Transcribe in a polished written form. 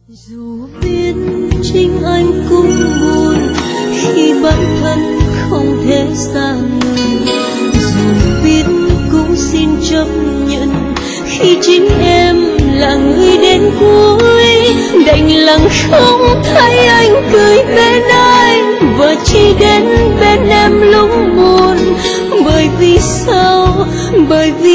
Dù biết chính anh cũng buồn khi bản thân không thể xa người, dù biết cũng xin chấp nhận khi chính em là người đến cuối. Đành lặng không thấy anh cười bên anh, và chỉ đến bên em lúc buồn. Bởi vì sao? Bởi vì